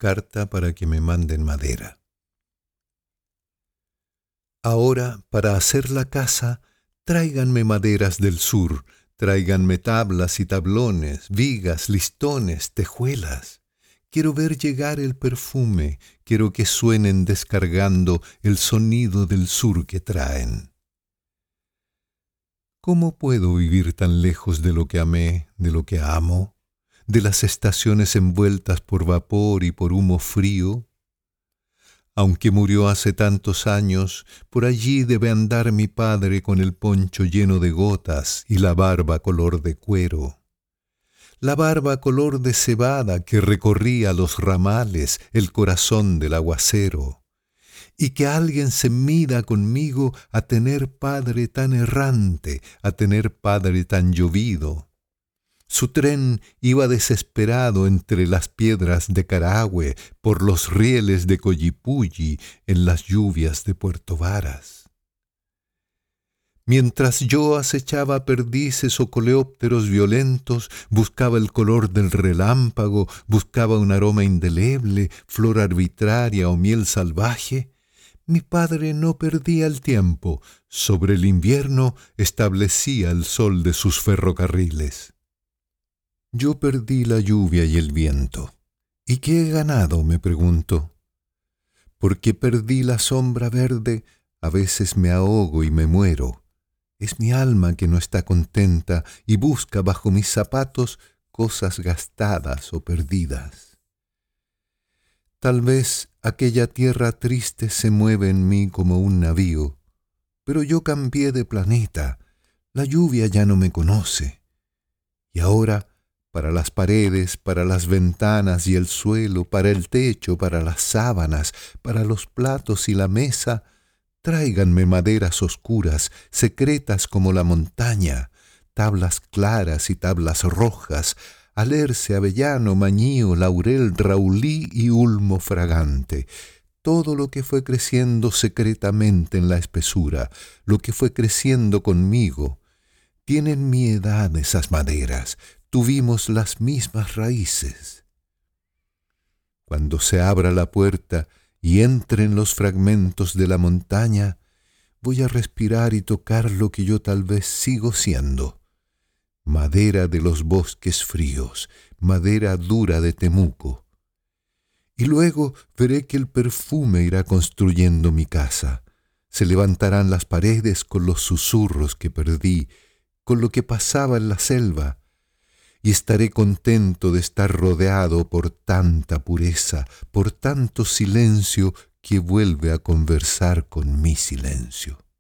Carta para que me manden madera. Ahora, para hacer la casa, tráiganme maderas del sur, tráiganme tablas y tablones, vigas, listones, tejuelas. Quiero ver llegar el perfume, quiero que suenen descargando el sonido del sur que traen. ¿Cómo puedo vivir tan lejos de lo que amé, de lo que amo, de las estaciones envueltas por vapor y por humo frío? Aunque murió hace tantos años, por allí debe andar mi padre con el poncho lleno de gotas y la barba color de cuero. La barba color de cebada que recorría los ramales, el corazón del aguacero. Y que alguien se mida conmigo a tener padre tan errante, a tener padre tan llovido. Su tren iba desesperado entre las piedras de Carahue, por los rieles de Collipulli, en las lluvias de Puerto Varas. Mientras yo acechaba perdices o coleópteros violentos, buscaba el color del relámpago, buscaba un aroma indeleble, flor arbitraria o miel salvaje, mi padre no perdía el tiempo, sobre el invierno establecía el sol de sus ferrocarriles. Yo perdí la lluvia y el viento. ¿Y qué he ganado?, me pregunto. Porque perdí la sombra verde, a veces me ahogo y me muero. Es mi alma que no está contenta y busca bajo mis zapatos cosas gastadas o perdidas. Tal vez aquella tierra triste se mueve en mí como un navío, pero yo cambié de planeta, la lluvia ya no me conoce. Y ahora, para las paredes, para las ventanas y el suelo, para el techo, para las sábanas, para los platos y la mesa, tráiganme maderas oscuras, secretas como la montaña, tablas claras y tablas rojas, alerce, avellano, mañío, laurel, raulí y ulmo fragante. Todo lo que fue creciendo secretamente en la espesura, lo que fue creciendo conmigo. Tienen mi edad esas maderas, tuvimos las mismas raíces. Cuando se abra la puerta y entren los fragmentos de la montaña, voy a respirar y tocar lo que yo tal vez sigo siendo. Madera de los bosques fríos, madera dura de Temuco. Y luego veré que el perfume irá construyendo mi casa. Se levantarán las paredes con los susurros que perdí, con lo que pasaba en la selva, y estaré contento de estar rodeado por tanta pureza, por tanto silencio que vuelve a conversar con mi silencio.